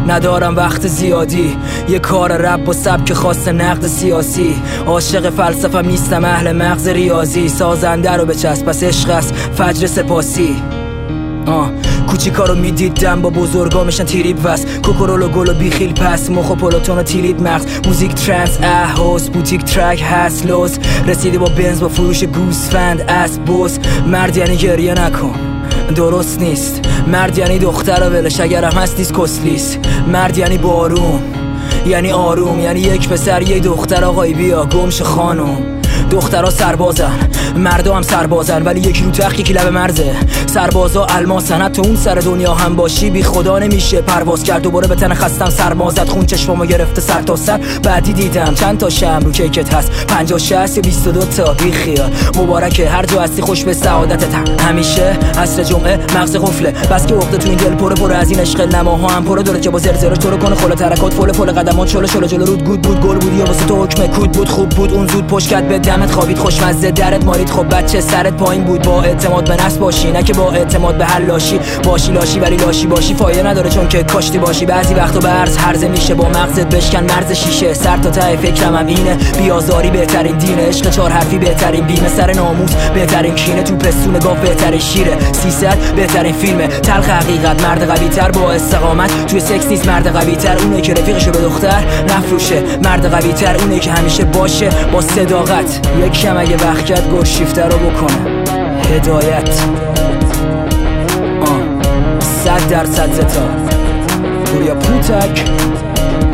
ندارم وقت زیادی، یه کار رپ و سبک خاص نقد سیاسی. عاشق فلسفه نیستم، اهل مغز ریاضی. سازنده رو بچسب پس عشق است فجر سپاسی. کوچیکا رو میدیدم با بزرگا میشن تیریب وست. کوکورولو گلو بیخیل پس مخ و پلوتون و تیلید مغز. موزیک ترنس احوز بوتیک ترک هست لوز. رسیدی با بنز با فروش گوسفند اسب بوز. مرد یعنی گریه نکن درست نیست. مرد یعنی دختر ولش اگرم هست نیست کسلیس. مرد یعنی بارون یعنی آروم، یعنی یک پسر یک دختر. آقای بیا گمش خانم. دخترها سربازن مردا هم سربازن، ولی یکی رو تخت یکی لب مرزه. سربازا الماسن، حتی اون سر دنیا هم باشی بی خدا نمیشه پرواز کرد. دوباره به تن خستم سرما زد، خون چشمامو گرفته سر تا سر. بعدی دیدم چند تا شم رو کیکت هست، 50 60 یا 22 تا بی خیال. مبارکه هر جا هستی خوش به سعادتت. همیشه عصر جمعه مغز قفله، بس که وقت تو این دل پر از این عشق. نماها هم پر داره که با زرزرش تو رو کنه خل ترکات فل قدمات شل جلو رود گود بود گل بود یا واسه تو حکم کود بود. خوب بود اون زود پشت کرد به دمت خوابید خوشمزه درت مالید. خب بچه سرت پایین بود، با اعتماد به نفس باشی نه که با اعتماد به حلاشی. باشی لاشی ولی لاشی باشی فایده نداره چون که کاشتی باشی. بعضی وقتا به عرض هرزه میشه با مغزت بشکن مرز شیشه. سر تا ته فکرم هم اینه، بیازاری بهترین دینه. عشق 4 حرفی بهترین بیمه، سر ناموس بهترین کینه. تو پستون گاف بهترین شیره، 300 بهترین فیلمه. تلخ حقیقت مرد قوی تر با استقامت. توی سکس نیست مرد قوی تر اونه که رفیقشو به دختر نفروشه. مرد قوی تر اونه که همیشه باشه با صداقت. یکم اگه وقت کرد گوش شیفته رو بکنه. هدایت 100% زتا پوریا پوتک